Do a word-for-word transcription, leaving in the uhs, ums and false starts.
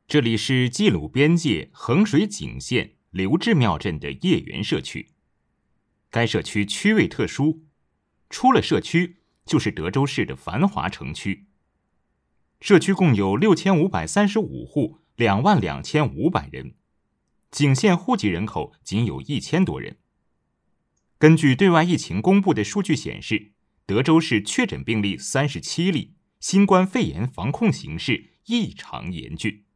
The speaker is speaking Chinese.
这里是冀鲁边界衡水井县刘志庙镇的叶园社区。该社区区位特殊，出了社区就是德州市的繁华城区。社区共有六千五百三十五户，两万两千五百人，井县户籍人口仅有一千多人。根据对外疫情公布的数据显示，德州市确诊病例三十七例，新冠肺炎防控形势异常严峻。